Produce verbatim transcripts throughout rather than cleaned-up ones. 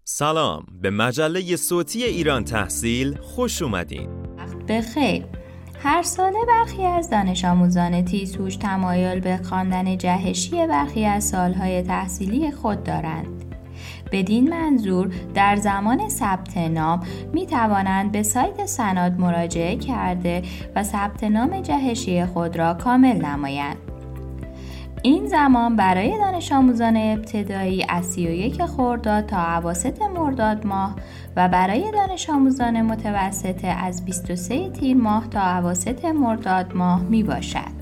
سلام، به مجله صوتی ایران تحصیل خوش اومدین. بخیر. هر ساله برخی از دانش آموزان تیزهوش تمایل به خواندن جهشی برخی از سالهای تحصیلی خود دارند. بدین منظور در زمان ثبت نام می توانند به سایت سناد مراجعه کرده و ثبت نام جهشی خود را کامل نمایند. این زمان برای دانش آموزان ابتدایی از سی و یک خرداد تا اواسط مرداد ماه و برای دانش آموزان متوسطه از بیست و سه تیر ماه تا اواسط مرداد ماه می باشد.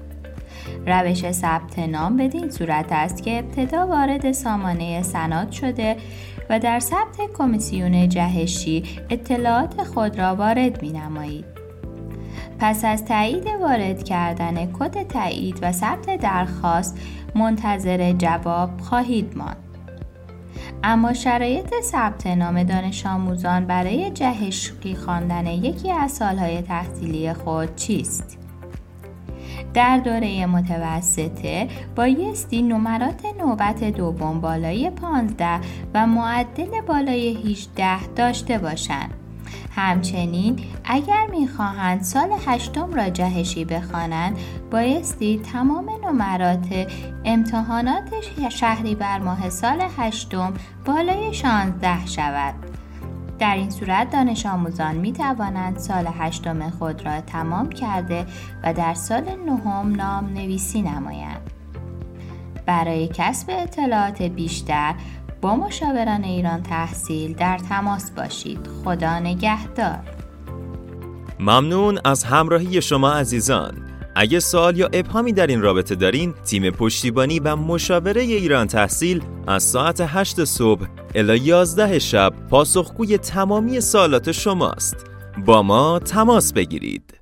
روش ثبت نام بدین صورت است که ابتدا وارد سامانه سناد شده و در ثبت کمیسیون جهشی اطلاعات خود را وارد می نمایید. پس از تایید وارد کردن کد تایید و ثبت درخواست منتظر جواب خواهید ماند. اما شرایط ثبت نام دانش آموزان برای جهشی خواندن یکی از سالهای تحصیلی خود چیست؟ در دوره متوسطه بایستی نمرات نوبت دوم بالای پانزده و معدل بالای هجده داشته باشند. همچنین اگر می‌خواهند سال هشتم را جهشی بخوانند بایستی تمام نمرات امتحانات شهریور ماه سال هشتم بالای شانزده شود. در این صورت دانش آموزان می توانند سال هشتم خود را تمام کرده و در سال نهم نام نویسی نمایند. برای کسب اطلاعات بیشتر با مشاوران ایران تحصیل در تماس باشید. خدا نگهدار. ممنون از همراهی شما عزیزان. اگه سوال یا ابهامی در این رابطه دارین، تیم پشتیبانی و مشاوره ایران تحصیل از ساعت هشت صبح الی یازده شب پاسخگوی تمامی سوالات شماست. با ما تماس بگیرید.